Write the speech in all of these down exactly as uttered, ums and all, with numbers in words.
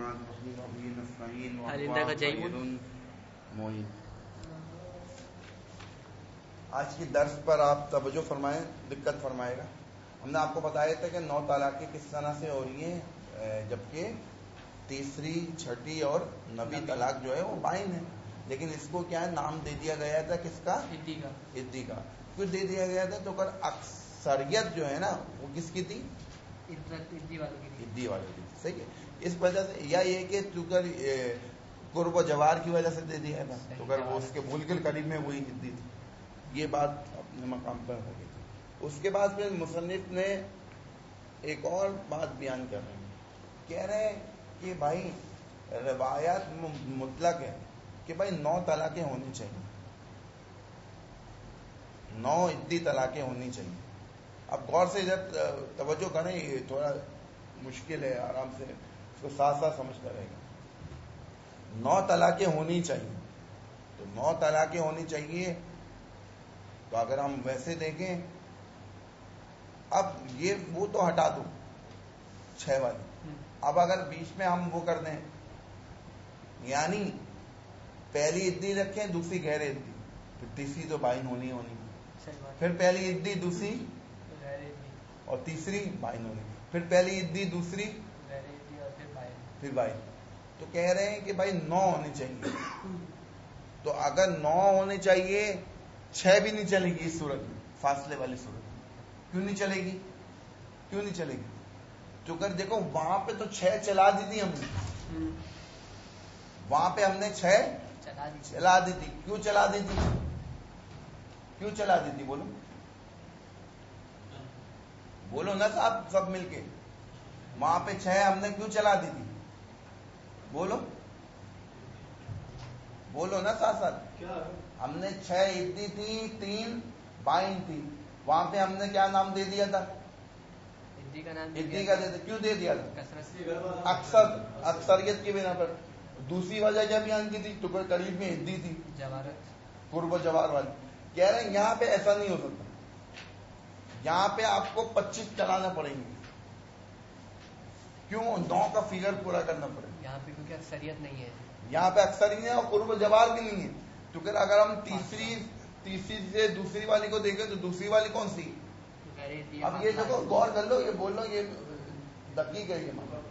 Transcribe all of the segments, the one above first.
آج کی درس پر آپ توجہ فرمائیں، دقت فرمائے گا. ہم نے آپ کو بتایا تھا کہ نو طلاقیں کس طرح سے ہو رہی ہیں، جبکہ تیسری، چھٹی اور نویں طلاق جو ہے وہ بائن ہے. لیکن اس کو کیا ہے، نام دے دیا گیا تھا کس کا؟ عدی کا. عدی کا کیوں دے دیا گیا تھا؟ تو کر اکثریت جو ہے نا وہ کس کی تھی؟ عدی والوں کی. عدی والوں کی. صحیح ہے. اس وجہ سے یا یہ کہ چونکہ قرب و جوار کی وجہ سے دے دیا تھا، تو اگر وہ اس کے ملک قریب میں وہی عدی تھی. یہ بات اپنے مقام پر ہو گئی. اس کے بعد پھر مصنف نے ایک اور بات بیان کر رہے ہیں، کہہ رہے ہیں کہ بھائی روایات مطلق ہے کہ بھائی نو طلاقیں ہونی چاہیے، نو عدی طلاقیں ہونی چاہیے. اب غور سے ادھر توجہ کریں، یہ تھوڑا مشکل ہے، آرام سے اس کو ساتھ ساتھ سمجھتا رہے گا. نو طلاقیں ہونی چاہیے، تو نو طلاقیں ہونی چاہیے. تو اگر ہم ویسے دیکھیں، اب یہ وہ تو ہٹا دو چھ والی، اب اگر بیچ میں ہم وہ کر دیں، یعنی پہلی عدی رکھیں، دوسری غیر عدی، پھر تیسری تو بائن ہونی ہونی، پھر پہلی عدی دوسری اور تیسری بائن ہونی، پھر پہلی عدی دوسری پھر بائن. تو کہہ رہے ہیں کہ بھائی نو ہونی چاہیے. تو اگر نو ہونی چاہیے، چھ بھی نہیں چلے گی اس صورت میں، فاصلے والی صورت میں. کیوں نہیں چلے گی؟ کیوں نہیں چلے گی؟ چونکہ دیکھو وہاں پہ تو چھ چلا دی تھی ہم نے، وہاں پہ ہم نے چھ چلا دی تھی. کیوں چلا دی تھی؟ کیوں چلا دی تھی؟ بولو بولو نا صاحب، سب مل کے. وہاں پہ چھ ہم نے کیوں چلا دی تھی؟ بولو بولو نا ساتھ ساتھ. ہم نے چھ عدی تھی، تین بائن تھی. وہاں پہ ہم نے کیا نام دے دیا تھا؟ عدی کا نام. عدی کا دے دیا. کیوں دے دیا تھا؟ اکثر اکثریت کی بنا پر. دوسری وجہ کیا بیان کی تھی؟ تو قریب میں عدی تھی، قرب و جوار والی. کہہ رہے ہیں یہاں پہ ایسا نہیں ہو سکتا، یہاں پہ آپ کو پچیس چلانا پڑیں گے. کیوں؟ نو کا فگر پورا کرنا پڑے گا. یہاں پہ کیونکہ اکثریت نہیں ہے، یہاں پہ اکثر ہی ہے اور قرب و جوار بھی نہیں ہے. کیونکہ اگر ہم تیسری تیسری سے دوسری والی کو دیکھیں تو دوسری والی کون سی؟ اب یہ دیکھو، غور کر لو، یہ بول لو، یہ دقیق ہے. یہ مطلب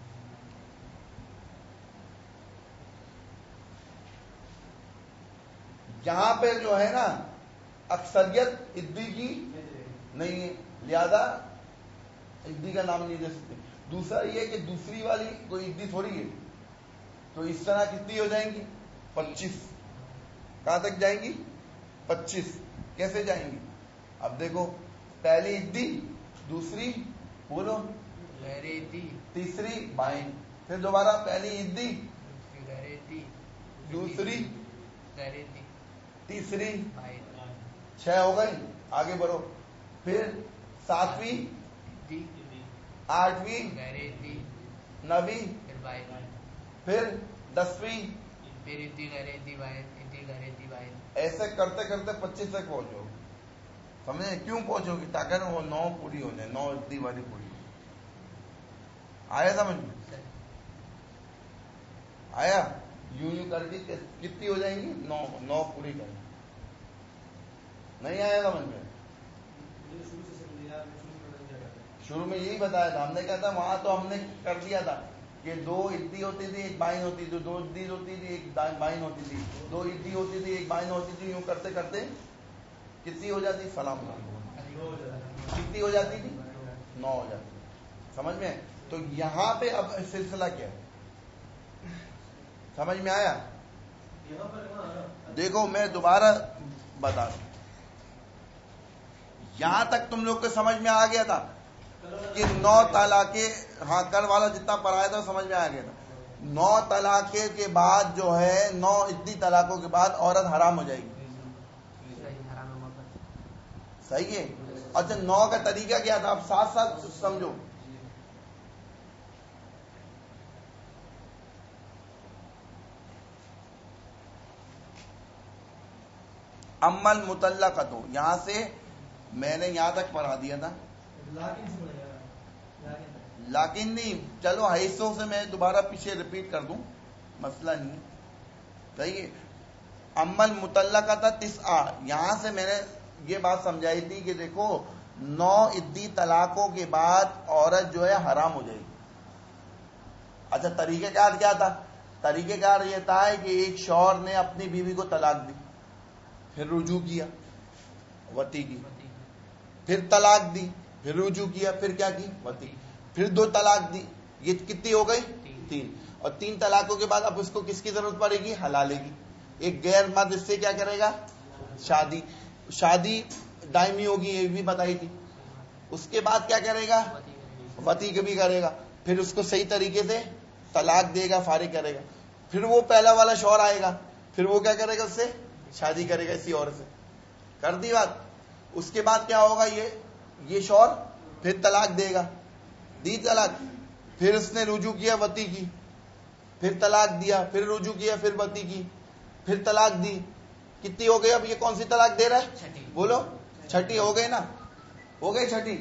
یہاں پہ جو ہے نا اکثریت عدی کی نہیں ہے، لہذا عدی کا نام نہیں دے سکتے. دوسرا یہ کہ دوسری والی کوئی عدی تھوڑی ہے، تو اس طرح کتنی ہو جائیں گی؟ پچیس. کہاں تک جائیں گی؟ پچیس. کیسے جائیں گی؟ اب دیکھو، پہلی عدی، دوسری بولو غیر عدی، تیسری بائن، پھر دوبارہ پہلی عدی، غیر عدی، دوسری غیر عدی، تیسری بائن. چھ ہو گئی. آگے بڑھو، پھر ساتویں عدی، آٹھویں غیر عدی، نویں پھر بائن، پھر دسویں پھر عدی غیر عدی بائن، عدی غیر عدی بائن. ایسے کرتے کرتے پچیس تک پہنچو. سمجھے؟ کیوں پہنچو گی؟ تاکہ وہ نو پوری ہو جائے، نو عدی والی پوری ہو جائے. آیا سمجھ میں؟ آیا؟ یوں یوں کر کے کتنی ہو جائیں گی؟ نو. نو پوری کریں. نہیں آیا سمجھ میں؟ شروع میں یہی بتایا تھا ہم نے. کہا تھا وہاں تو ہم نے کر دیا تھا کہ دو عدی ہوتی تھی، ایک بائن ہوتی تھی. دو عدی ہوتی تھی، ایک بائن ہوتی تھی. دو عدی ہوتی تھی، ایک بائن ہوتی تھی. یوں کرتے کرتے کتنی ہو جاتی؟ سلام کتنی ہو جاتی تھی؟ نو ہو جاتی. سمجھ میں؟ تو یہاں پہ اب سلسلہ کیا ہے؟ سمجھ میں آیا؟ دیکھو میں دوبارہ بتا دوں، یہاں تک تم لوگ کو سمجھ میں آ گیا تھا کہ نو طلاقیں، ہاں کل والا جتنا پڑھایا تھا سمجھ میں آ گیا تھا. نو طلاقیں کے بعد جو ہے، نو عدی طلاقوں کے بعد عورت حرام ہو جائے گی. صحیح ہے؟ اچھا، نو کا طریقہ کیا تھا؟ اب ساتھ ساتھ سمجھو. امل مطلقۃ، یہاں سے میں نے یہاں تک پڑھا دیا تھا. لیکن نہیں، چلو حیثوں سے میں دوبارہ پیچھے ریپیٹ کر دوں، مسئلہ نہیں ہے. صحیح ہے. عمل متعلقہ تھا تسعہ، یہاں سے میں نے یہ بات سمجھائی تھی کہ دیکھو نو عدی طلاقوں کے بعد عورت جو ہے حرام ہو جائے گی. اچھا طریقہ کار کیا تھا؟ طریقہ کار یہ تھا کہ ایک شوہر نے اپنی بیوی کو طلاق دی، پھر رجوع کیا وتی کی، پھر طلاق دی، پھر رجوع کیا، پھر کیا کی وتی، پھر دو طلاق دی. یہ کتنی ہو گئی؟ تین. اور تین طلاقوں کے بعد اب اس کو کس کی ضرورت پڑے گی؟ حلالے کی. ایک غیر مرد اس سے کیا کرے گا؟ شادی. شادی دائمی ہوگی، یہ بھی بتائی تھی. اس کے بعد کیا کرے گا؟ وتی کبھی کرے گا. پھر اس کو صحیح طریقے سے طلاق دے گا، فارغ کرے گا. پھر وہ پہلا والا شوہر آئے گا، پھر وہ کیا کرے گا؟ اس سے شادی کرے گا اسی عورت سے. کر دی بات. اس کے بعد کیا ہوگا؟ یہ یہ شوہر پھر طلاق دے گا، دی طلاق، پھر اس نے رجوع کیا وتی کی، پھر طلاق دیا، پھر رجوع کیا، پھر وتی کی، پھر طلاق دی. کتنی ہو گئی؟ اب یہ کون سی طلاق دے رہا ہے؟ بولو. چھٹی ہو گئی نا؟ ہو گئی چھٹی.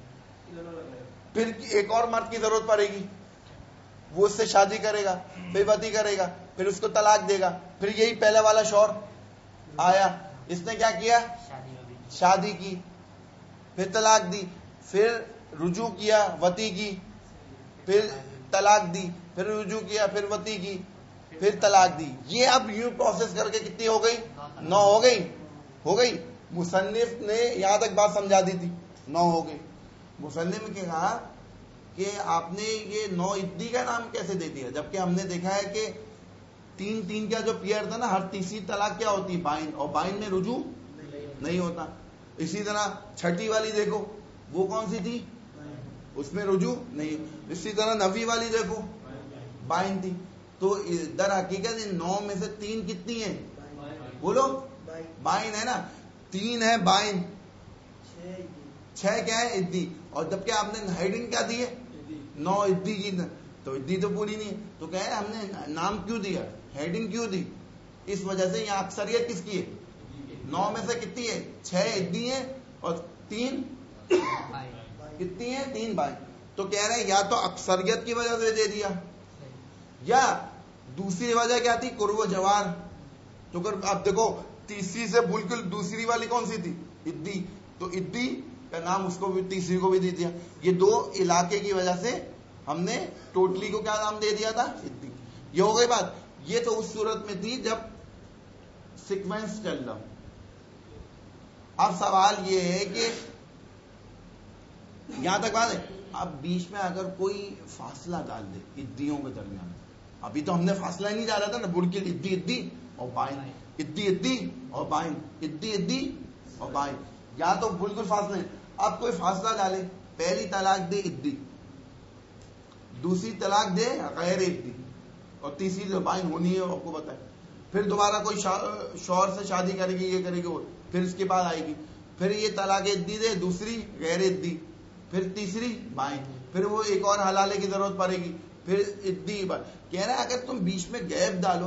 پھر ایک اور مرد کی ضرورت پڑے گی، وہ اس سے شادی کرے گا، پھر وتی کرے گا، پھر اس کو طلاق دے گا. پھر یہی پہلا والا شوہر آیا، اس نے کیا کیا؟ شادی کی، پھر طلاق دی، پھر رجوع کیا وتی کی، پھر طلاق دی، پھر رجوع کیا، پھر وتی کی، پھر طلاق دی. یہ اب یوں پروسیس کر کے کتنی ہو گئی؟ نو ہو گئی. ہو گئی. مصنف نے یہاں تک بات سمجھا دی تھی، نو ہو گئی. مصنف نے کہا کہ آپ نے یہ نو عدی کا نام کیسے دے دیا، جبکہ ہم نے دیکھا ہے کہ تین تین کا جو پیئر تھا نا، ہر تیسری طلاق کیا ہوتی؟ بائن، اور بائن میں رجوع نہیں ہوتا. اسی طرح چھٹی والی دیکھو، وہ کون سی تھی؟ اس میں رجوع نہیں. اسی طرح نویں والی دیکھو، بائن تھی. تو در حقیقت ان نو میں سے تین کتنی ہیں؟ بولو. بائن ہے نا. تین ہے بائن، چھ کیا ہے؟ عدی. اور جبکہ آپ نے ہیڈنگ کیا دی ہے؟ نو عدی کی. تو عدی تو پوری نہیں ہے. تو کہہ رہے ہم نے نام کیوں دیا، ہیڈنگ کیوں دی؟ اس وجہ سے یہاں اکثریت کس کی ہے؟ نو میں سے کتنی ہے؟ چھ عدی ہیں اور تین کتنی ہیں؟ تین بائن. تو کہہ رہے ہیں یا تو اکثریت کی وجہ سے دے دیا، یا دوسری وجہ کیا تھی؟ قرب و جوار. تو اب دیکھو تیسری سے بالکل دوسری والی کون سی تھی؟ عدی. تو عدی کا نام اس کو بھی، تیسری کو بھی دے دیا. یہ دو علاقے کی وجہ سے ہم نے ٹوٹلی کو کیا نام دے دیا تھا؟ عدی. یہ ہو گئی بات. یہ تو اس صورت میں تھی جب سیکوینس چل رہا. اب سوال یہ ہے کہ یہاں تک بات ہے، اب بیچ میں اگر کوئی فاصلہ ڈال دے عدیوں کے درمیان، ابھی تو ہم نے فاصلہ ہی نہیں ڈالا تھا نا، بڑکل عدی عدی اور بائن، عدی عدی اور بائن، عدی عدی اور بائن، یا تو بالکل فاصلہ ہے. اب کوئی فاصلہ ڈالے، پہلی طلاق دے عدی، دوسری طلاق دے غیر عدی، اور تیسری جو بائن ہونی ہے آپ کو بتائے. پھر دوبارہ کوئی شوہر سے شادی کرے گی، یہ کرے گی، پھر اس کے بعد آئے گی، پھر یہ طلاق عدی دے، دوسری غیر عدی، پھر تیسری بائن، پھر وہ ایک اور حلالے کی ضرورت پڑے گی، پھر عدی. کہہ رہا ہے اگر تم بیچ میں گیپ ڈالو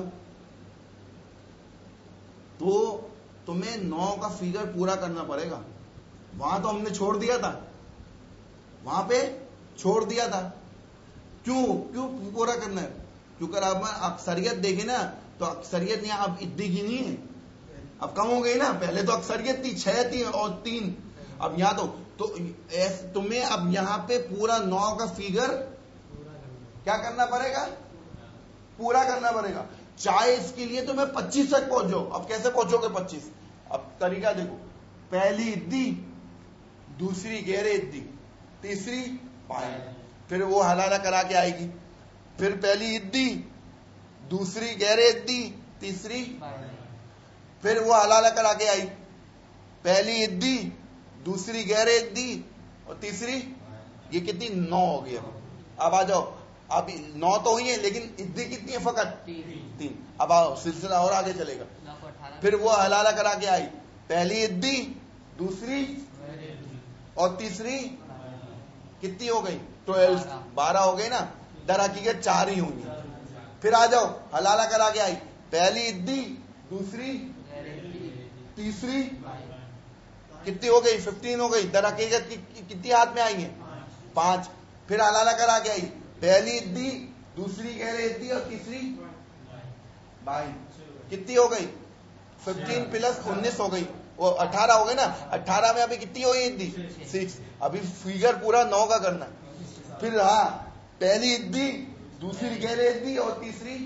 تو تمہیں نو کا فگر پورا کرنا پڑے گا. وہاں تو ہم نے چھوڑ دیا تھا، وہاں پہ چھوڑ دیا تھا. کیوں کیوں پورا کرنا ہے؟ کیونکہ اب اکثریت دیکھیں نا، تو اکثریت یہاں اب عدی کی نہیں ہے، اب کم ہو گئی نا. پہلے تو اکثریت تھی، چھ تھی اور تین، اب یہاں تو تو تمہیں اب یہاں پہ پورا نو کا فگر کیا کرنا پڑے گا؟ پورا کرنا پڑے گا. چاہے اس کے لیے تمہیں پچیس تک پہنچو. اب کیسے پہنچو گے پچیس؟ اب طریقہ دیکھو، پہلی عدی، دوسری غیر عدی، تیسری بائن، پھر وہ حلالہ کرا کے آئے گی، پھر پہلی عدی، دوسری غیر عدی، تیسری، پھر وہ حلالہ کرا کے آئی، پہلی عدی، دوسری غیر عدی اور تیسری، یہ کتنی؟ نو ہو گئی. اب آ جاؤ، اب نو تو ہوئی ہے لیکن عدی کتنی ہے؟ فقط تین. اب آؤ سلسلہ اور آگے چلے گا. پھر وہ حلالہ کرا کے آئی، پہلی عدی، دوسری اور تیسری کتنی ہو گئی؟ ٹویلو، بارہ ہو گئی نا. در حقیقت چار ہی ہوں گی. پھر آ جاؤ، حلالہ کرا کے آئی، پہلی عدی، دوسری، تیسری کتنی ہو گئی؟ ففٹین ہو گئی. در حقیقت کتنی ہاتھ میں آئی ہیں؟ پانچ. پھر حلالہ کرا کے آئی، پہلی عدی، دوسری غیر عدی اور تیسری بائن. کتنی ہو گئی؟ ففٹین پلس انیس ہو گئی، وہ اٹھارہ ہو گئی نا. اٹھارہ میں ابھی کتنی ہوئی عدی؟ سکس. ابھی فیگر پورا نو کا کرنا. پھر ہاں پہلی عدی، دوسری غیر عدی اور تیسری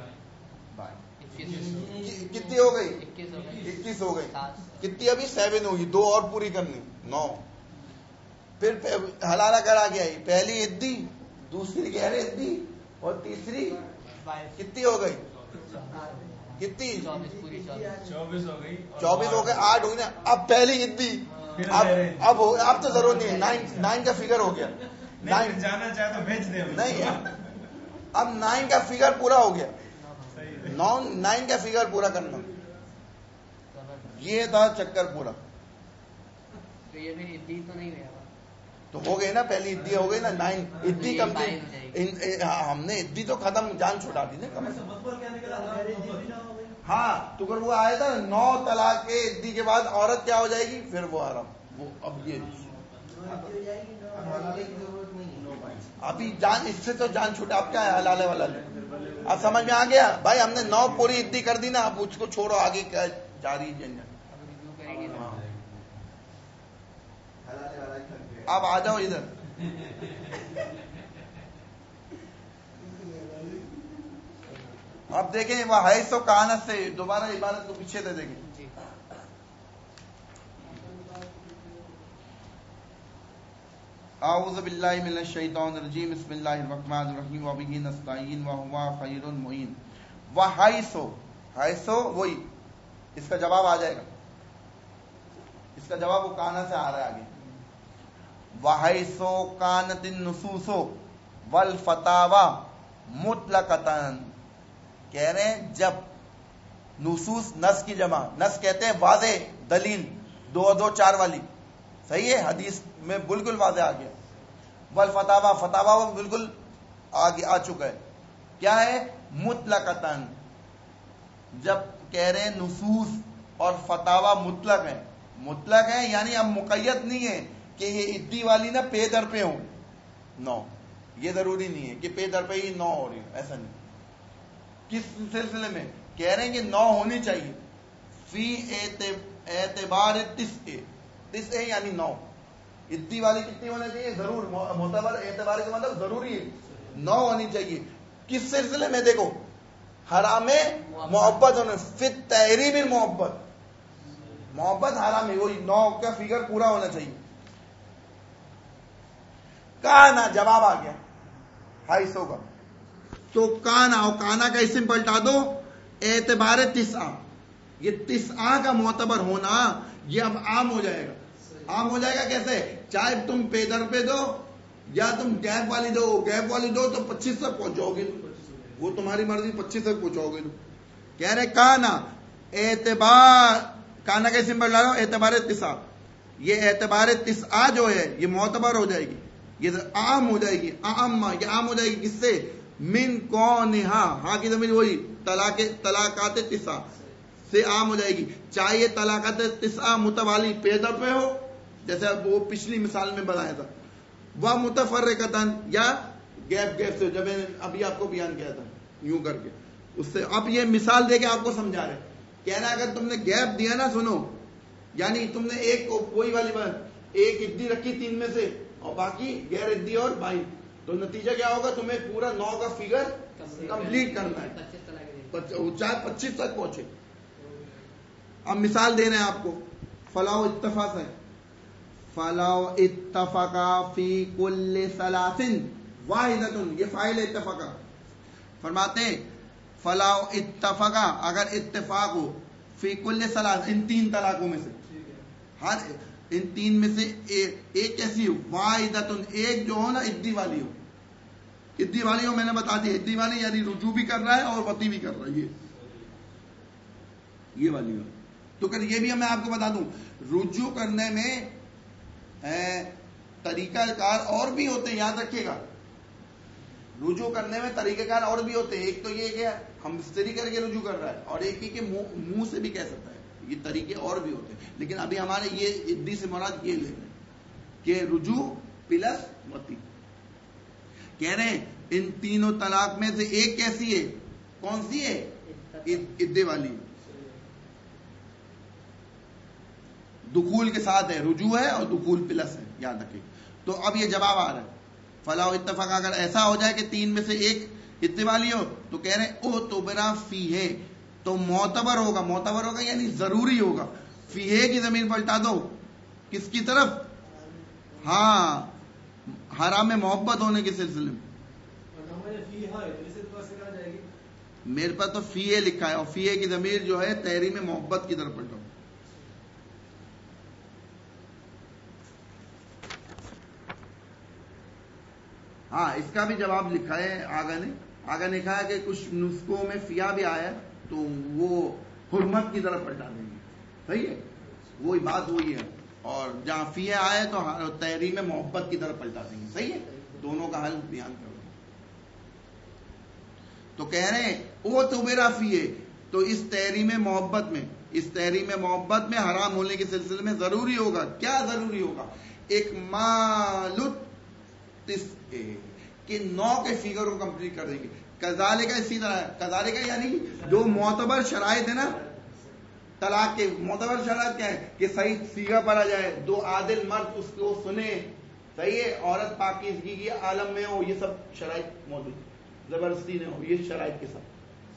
کتنی ہو گئی؟ اکیس ہو گئی. کتنی ابھی؟ سیون ہوگی، دو اور پوری کرنی، نو. پھر حلالہ کرا کے آئی، پہلی عدی، دوسری غیر عدی اور تیسری کتنی ہو گئی؟ کتنی؟ چوبیس ہو گئی. چوبیس ہو گئے، آٹھ ہو گئی نا. اب پہلی عدی، اب اب اب تو ضرور نہیں ہے، نائن نائن کا فگر ہو گیا. نائن جانا چاہے تو بھیج دیں. نہیں، اب نائن کا فگر پورا ہو گیا. نو نائن کا فگر پورا کرنا، یہ تھا چکر پورا. تو یہ پھر عدی تو نہیں ہوا تو ہو گئی نا، پہلی عدی ہو گئی نا، نائن عدی کمپلیٹ. ہم نے عدی تو ختم، جان چھوڑا دی نا کم از کم. ہاں تو اگر وہ آیا تھا نو طلاق کے عدی کے بعد عورت کیا ہو جائے گی؟ پھر وہ حرام. وہ اب یہ ابھی جان، اس سے تو جان چھوٹا. اب کیا ہے حلالے والا؟ اب سمجھ میں آ گیا بھائی؟ ہم نے نو پوری عدی کر دی نا، اب اس کو چھوڑو، آگے کیا جاری جنجت. اب آ جاؤ ادھر. اب دیکھیں وہ ہے سو کانت سے دوبارہ عبارت کو پیچھے دے دیکھیں. اعوذ باللہ من الشیطان الرجیم، بسم اللہ الرحمن الرحیم، وبہ نستعین وہو خیر المعین. وحیثو، حیثو وہی اس کا جواب آ جائے گا. اس کا جواب وہ کانا سے آ رہا ہے آگے. وحیثو کانت النصوص والفتاوی مطلقتاً. کہہ رہے ہیں جب نصوص، نص کی جمع، نص کہتے ہیں واضح دلیل، دو دو چار والی، صحیح ہے، حدیث میں بالکل واضح آ گیا. والفتاوا، فتاوا وہ بالکل آگے آ چکا ہے. کیا ہے؟ مطلقتاً. جب کہہ رہے ہیں نصوص اور فتاوا مطلق ہے، مطلق ہے یعنی اب مقید نہیں ہے کہ یہ عدی والی نا پے در پہ ہوں. نو، یہ ضروری نہیں ہے کہ پے در پہ ہی نو ہو رہی ہے، ایسا نہیں. کس سلسلے میں کہہ رہے ہیں کہ نو ہونی چاہیے؟ فی اعتبار تسع، تسع یعنی نو. عدی والی کتنی ہونا چاہیے؟ ضرور، معتبر اعتبار کا مطلب ضروری ہے، نو ہونی چاہیے. کس سلسلے میں؟ دیکھو، حرام محبت ہونے، فی تحریم المحبت، محبت حرام ہے، وہی نو کا فگر پورا ہونا چاہیے. کانا، جواب آ گیا حیثو کا. تو کانا، اور کانا کا اسم پلٹا دو اعتبار تسعہ. یہ تسعہ کا معتبر ہونا یہ اب عام ہو جائے گا. عام ہو جائے گا کیسے؟ چاہے تم پے در پہ دو یا تم گیپ والی دو، گیپ والی دو تو پچیس تک پہنچاؤ گے، وہ تمہاری مرضی، پچیس تک پہنچاؤ گے. کہہ رہے کانا اعتبار، کانا کا اسم پلٹا دو اعتبار تسعہ. یہ اعتبار تسعہ جو ہے یہ معتبر ہو جائے گی، یہ عام ہو جائے گی. عام، یہ عام ہو جائے گی کس سے؟ من کونہا، ہاں کی زمین وہی طلاق، طلاقات تسعہ سے عام ہو جائے گی. چاہے طلاقات تسعہ متوالی پے در پہ ہو، جیسے وہ پچھلی مثال میں بتایا تھا، وہ متفرقتاً، یا گیپ گیپ سے، جب میں نے ابھی آپ کو بیان کیا تھا یوں کر کے اس سے. اب یہ مثال دے کے آپ کو سمجھا رہے. کہنا اگر تم نے گیپ دیا نا، سنو، یعنی تم نے ایک کوئی والی بات، ایک عدی رکھی تین میں سے اور باقی غیر عدی اور بائن، تو نتیجہ کیا ہوگا؟ تمہیں پورا نو کا فگر کمپلیٹ کرنا ہے، چاہے پچیس تک پہنچے. اب مثال دے رہے ہیں آپ کو. فلاح اتفاق ہے، فلاح اتفقا فی کل ثلاثن واحدۃ، یہ فاعل اتفقا. فرماتے ہیں فلاح اتفقا، اگر اتفاق ہو، فی کل ثلاث، ان تین طلاقوں میں سے، ہر ان تین میں سے ایک ایسی ہو، واحدۃ، ایک جو ہو نا عدی والی ہو. عدی والی ہو، میں نے بتا دیا عدی والی یعنی رجوع بھی کر رہا ہے اور وطی بھی کر رہا ہے، یہ یہ والی ہو. تو کہ یہ بھی میں آپ کو بتا دوں، رجوع کرنے میں طریقہ کار اور بھی ہوتے ہیں، یاد رکھیے گا. رجوع کرنے میں طریقہ کار اور بھی ہوتے ہیں. ایک تو یہ کہ ہم بستری کر کے رجوع کر رہا ہے، اور ایک ہی کہ منہ سے بھی کہہ سکتا ہے. یہ طریقے اور بھی ہوتے ہیں، لیکن ابھی ہمارے یہ عدی سے مراد یہ لے رہے ہیں کہ رجوع پلس وطی. کہہ رہے ہیں ان تینوں طلاق میں سے ایک کیسی ہے؟ کون سی ہے؟ عدے والی، دخول کے ساتھ ہے، رجوع ہے اور دخول پلس ہے، یاد رکھیں. تو اب یہ جواب آ رہا ہے فلا اتفاق، اگر ایسا ہو جائے کہ تین میں سے ایک عدے والی ہو تو کہہ رہے ہیں او تبرا فی ہے، تو معتبر ہوگا. معتبر ہوگا یعنی ضروری ہوگا. فی ہے کی زمین پلٹا دو کس کی طرف؟ ہاں حرام میں محبت ہونے کے سلسلے میں. میرے پاس تو فی ہے لکھا ہے اور فی ہے کی ضمیر جو ہے تحریم محبت کی طرف پلٹاؤ. ہاں اس کا بھی جواب لکھا ہے آگا نے. آگا نے کہا کہ کچھ نسخوں میں فیا بھی آیا تو وہ حرمت کی طرف پلٹا دیں گے. صحیح ہے، وہی بات وہی ہے. اور جہاں فیا آئے تو تحریم محبت کی طرف پلٹا دیں گے. صحیح ہے، دونوں کا حل بیان کرو. تو کہہ رہے ہیں وہ تو میرا فی ہے، تو اس تحریم محبت میں اس تحریم محبت میں حرام ہونے کے سلسلے میں ضروری ہوگا. کیا ضروری ہوگا؟ ایک مالت کہ نو کے فگر کو کمپلیٹ کر دیں گے. کذالک کا اسی طرح کذالک کا یعنی جو معتبر شرائط ہے نا طلاق کے، معتبر شرائط کیا ہے؟ کہ صحیح سیگا پڑا جائے، دو عادل مرد اس کو سنے، صحیح ہے، عورت پاکیزگی کی عالم میں ہو، یہ سب شرائط موجود، زبردستی نہ ہو، یہ شرائط کے ساتھ.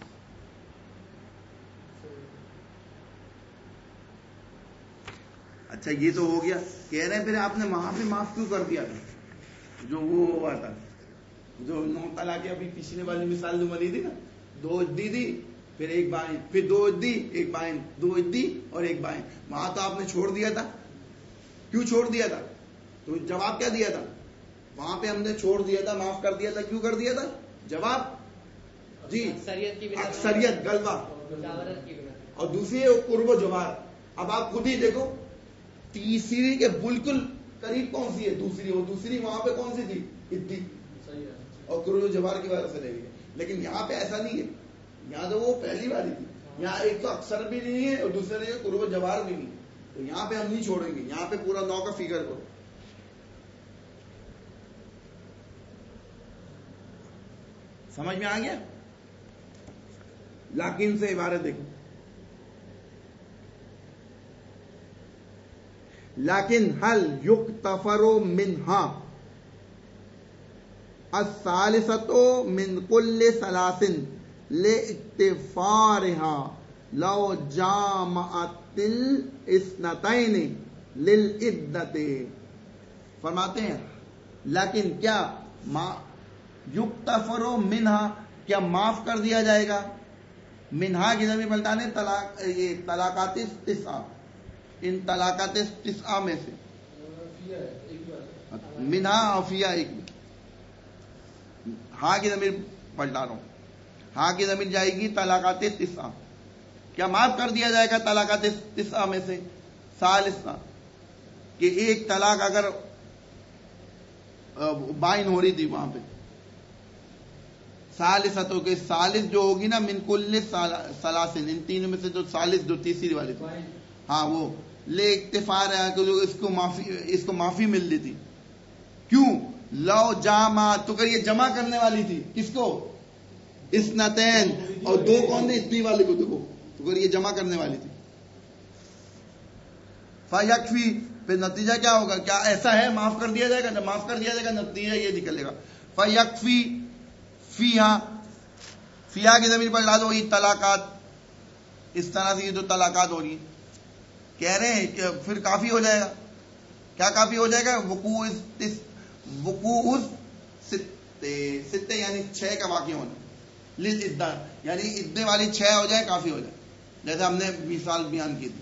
اچھا یہ تو ہو گیا. کہہ رہے ہیں پھر آپ نے وہاں پہ معاف کیوں کر دیا تھا جو وہ ہوا تھا، جو نو طلاق ابھی پچھلے والی مثال جو بنی تھی نا، دو عدی دی پھر ایک بائن، پھر دو عدی ایک بائن، دو عدی اور ایک بائن. وہاں تو آپ نے چھوڑ دیا تھا. کیوں چھوڑ دیا تھا؟ تو جواب کیا دیا تھا؟ وہاں پہ ہم نے چھوڑ دیا تھا، معاف کر دیا تھا. کیوں کر دیا تھا؟ جواب جی اکثریت غلبہ، اور دوسری ہے قرب و جوار. اب آپ خود ہی دیکھو تیسری کے بالکل قریب کون سی ہے؟ دوسری. وہ دوسری وہاں پہ کون سی تھی؟ عدی، اور قرب و جوار کی وجہ سے رہ گئی. لیکن یہاں پہ ایسا نہیں ہے، یہاں تو وہ پہلی والی تھی. یہاں ایک تو اکثر بھی نہیں ہے اور دوسرے نے قرب و جوار بھی نہیں. تو یہاں پہ ہم نہیں چھوڑیں گے، یہاں پہ پورا نو کا فگر کرو. سمجھ میں آ گیا؟ لیکن سے عبارت دیکھو، لیکن حل یکتفر منہا الثالثۃ من کل ثلاثن لاکتفارها لو جامعت الاثنتین للعدۃ. فرماتے ہیں لیکن کیا یکتفر منہا، کیا معاف کر دیا جائے گا؟ منہا کی زمین پلٹانے طلاق، یہ طلاقات تسعہ، ان طلاقات تسعہ میں سے منہا اور فیا ایک میں. ہاں کی زمین پلٹا رہا ہوں، ہاں کی زمین جائے گی طلاقات تسعہ. کیا معاف کر دیا جائے گا طلاقات تسعہ میں سے؟ ثالثہ، کہ ایک طلاق اگر بائن ہو رہی تھی وہاں پہ، ثالثتوں کے ثالث جو ہوگی نا من کل ثلاثن، ان تینوں میں سے جو ثالث جو تیسری والی تھی، ہاں وہ لے اکتفار ہے کہ اس کو معافی اس کو معافی مل رہی تھی. کیوں؟ لو جامع، تو اگر یہ جمع کرنے والی تھی کس کو؟ اثنتین، اور دو کون نے؟ اتنی والی کو. دیکھو تو اگر یہ جمع کرنے والی تھی فیکفی، پھر نتیجہ کیا ہوگا؟ کیا ایسا ہے معاف کر دیا جائے گا؟ جب معاف کر دیا جائے گا نتیجہ یہ نکلے گا فیکفی فیہا، فیہا کی زمین پر لا دو یہ طلاقات. اس طرح سے یہ جو طلاقات ہو رہی ہیں کہہ رہے ہیں کہ پھر کافی ہو جائے گا. کیا کافی ہو جائے گا؟ وقوع وقوع ستے ستے یعنی چھ کا واقع ہونا، للعدہ یعنی عدے والی چھ ہو جائے کافی ہو جائے، جیسے ہم نے مثال بیان کی تھی.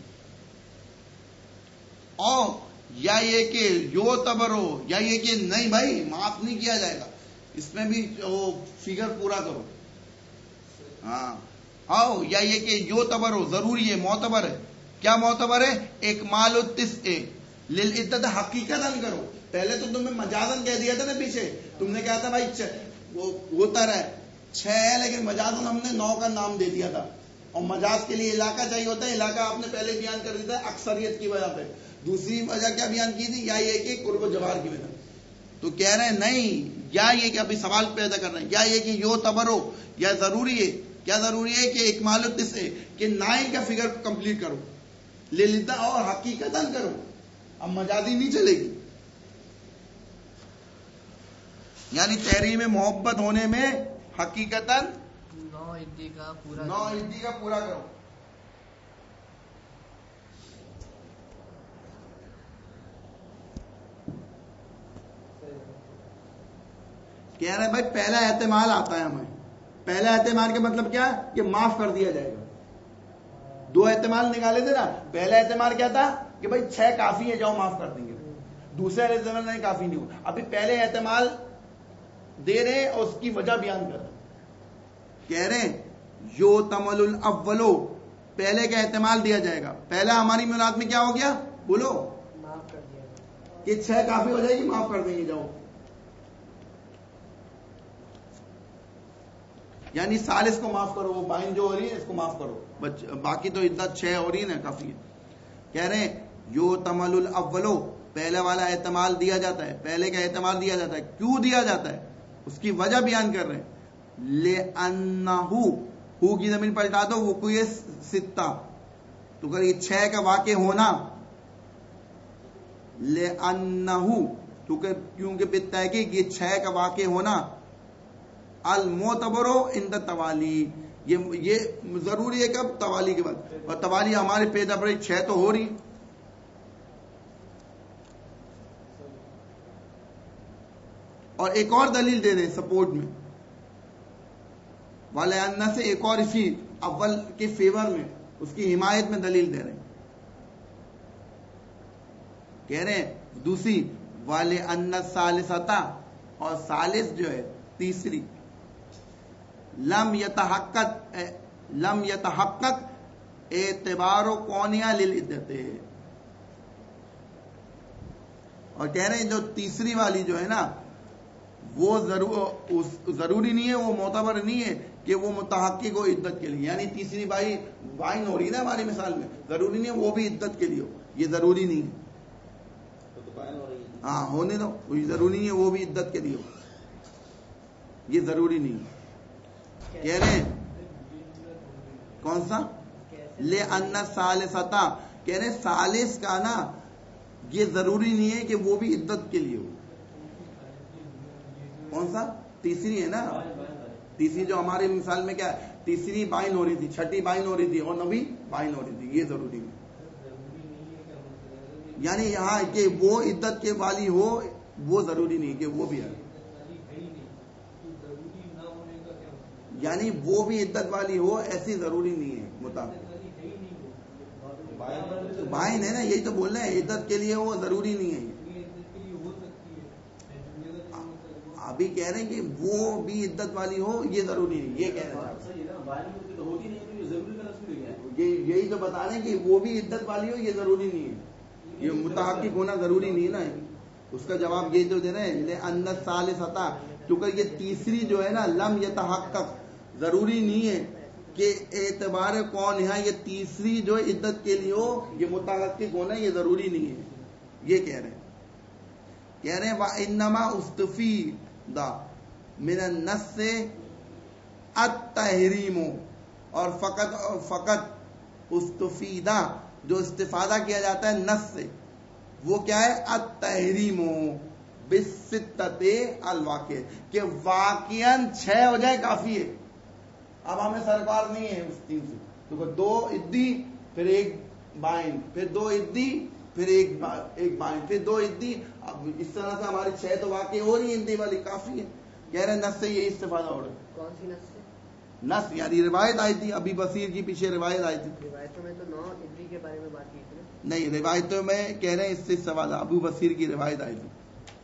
اور یا یہ کہ یو تبر ہو، یا یہ کہ نہیں بھائی معاف نہیں کیا جائے گا، اس میں بھی وہ فگر پورا کرو. ہاں آؤ، یا یہ کہ یو تبر ہو، ضروری ہے، معتبر ہے. کیا معتبر ہے؟ ایک مال التسع للعدت، حقیقتاً کرو. پہلے تو تم نے مجازن کہہ دیا تھا نا، پیچھے تم نے کہا تھا بھائی وہ ہوتا رہا چھ ہے، لیکن مجازن ہم نے نو کا نام دے دیا تھا. اور مجاز کے لیے علاقہ چاہیے ہوتا ہے، علاقہ آپ نے پہلے بیان کر دیا تھا اکثریت کی وجہ پہ. دوسری وجہ کیا بیان کی تھی؟ یا یہ کہ قرب و جوار کی وجہ. تو کہہ رہے ہیں نہیں، یا یہ کہ ابھی سوال پیدا کر رہے ہیں، یا یہ کہ یو تبرو، یا ضروری ہے، کیا ضروری ہے کہ اکمال التسع کہ نائن کا فگر کمپلیٹ کرو، للدہ اور حقیقتاً کرو، اب مجازی نہیں چلے گی، یعنی تحریم محبت ہونے میں حقیقتاً نو عدی کا پورا نو عدی کا پورا کرو. کہہ رہے ہیں بھائی پہلا احتمال آتا ہے ہمیں، پہلا احتمال کا مطلب کیا ہے کہ معاف کر دیا جائے گا. دو احتمال نکالے تھے نا، پہلا احتمال کیا تھا کہ بھائی چھ کافی ہے، جاؤ معاف کر دیں گے. دوسرا احتمال نہیں کافی نہیں ہوا. ابھی پہلے احتمال دے رہے ہیں اور اس کی وجہ بیان کر رہے ہیں. کہہ رہے ہیں یو تمل الاولو، پہلے کا احتمال دیا جائے گا. پہلا ہماری مراد میں کیا ہو گیا بولو، معاف کر دیا گا کہ چھ کافی ہو جائے گی، معاف کر دیں گے جاؤ. یعنی سالس کو معاف کرو، وہ بائن جو ہو رہی ہے اس کو معاف کرو، باقی تو عدت چھ ہو رہی ہے نا، کافی ہے. کہہ رہے ہیں یو تمل الاولو، پہلا والا احتمال دیا جاتا ہے، پہلے کا احتمال دیا جاتا ہے. کیوں دیا جاتا ہے اس کی وجہ بیان کر رہے ہیں. لِأَنَّهُ، ہو کی زمین پلٹا دو، وقوع ستہ، تو اگر یہ چھ کا واقع ہونا، لِأَنَّهُ کیونکہ بالتحقیق یہ چھ کا واقع ہونا، المعتبرو عند توالی، یہ یہ ضروری ہے کب؟ توالی کے بعد. اور توالی ہمارے پیدا پڑے چھ تو ہو رہی. اور ایک اور دلیل دے دیں سپورٹ میں، والے انا سے ایک اور اسی اول کے فیور میں، اس کی حمایت میں دلیل دے رہے ہیں. کہہ رہے ہیں دوسری والے ان ثالثتا، اور ثالث جو ہے تیسری، لم یتحقق لم یتحقق اعتبار و کونیا للعدت، اور کہہ رہے ہیں جو تیسری والی جو ہے نا وہ ضرور ضروری نہیں ہے، وہ معتبر نہیں ہے کہ وہ متحقق ہو عدت کے لیے. یعنی تیسری بائی بائن ہو رہی ہے نا ہماری مثال میں، ضروری نہیں ہے وہ بھی عدت کے لیے ہو، یہ ضروری نہیں ہے. ہاں ہونے دو، ضروری نہیں ہے وہ بھی عدت کے لیے ہو، یہ ضروری نہیں ہے. کہہ رہے ہیں کون سا لے ان ثالثتا، کہہ رہے ثالث کا نا یہ ضروری نہیں ہے کہ وہ بھی عدت کے لیے ہو. کون سا؟ تیسری ہے نا، تیسری جو ہماری مثال میں کیا ہے، تیسری بائن ہو رہی تھی، چھٹی بائن ہو رہی تھی اور نبی بائن ہو رہی تھی، یہ ضروری نہیں. یعنی یہاں کہ وہ عدت کے والی ہو وہ ضروری نہیں کہ وہ بھی ہے، یعنی وہ بھی عدت والی ہو ایسی ضروری نہیں ہے. مطابق بائن ہے نا، یہی تو بول رہے ہیں عدت کے لیے وہ ضروری نہیں ہے. ابھی کہہ رہے ہیں کہ وہ بھی عدت والی ہو یہ ضروری نہیں، یہ کہہ رہے ہیں یہی تو بتا رہے ہیں کہ وہ بھی عدت والی ہو یہ ضروری نہیں ہے، یہ متحقق ہونا ضروری نہیں نا. اس کا جواب یہ جو دے رہے ہیں ان ثالثتا، کیونکہ یہ تیسری جو ہے نا لم یتحقق، ضروری نہیں ہے کہ اعتبار کون ہے، یہ تیسری جو عدت کے لیے ہو یہ متحقق ہونا یہ ضروری نہیں ہے، یہ کہہ رہے ہیں. کہہ رہے ہیں وَإِنَّمَا اُسْتُفِيدَ مِنَ النَّصِّ التَّحْرِیمُ، اور فقط اور فقط استفیدہ جو استفادہ کیا جاتا ہے نص سے وہ کیا ہے، التحریم بالستۃ الواقع، کہ واقعاً چھ ہو جائے کافی ہے. اب ہمیں سرکار نہیں ہے اس تین سے، تو دو عدی پھر ایک بائن، پھر دو عدی پھر ایک ایک بائن، پھر دو عدی. اب اس طرح سے ہماری چھ تو واقع ہو رہی ہے، عدی والی کافی ہے. کہہ رہے ہیں نص سے یہی استفادہ ہو رہا ہے. کون سی نص سے؟ نص یعنی روایت آئی تھی، ابھی بصیر کی پیچھے روایت آئی تھی. روایتوں میں تو نو عدی کے بارے میں بات کی تھی. نہیں روایتوں میں کہہ رہے ہیں اس سے سوال ابو بصیر کی روایت آئی تھی،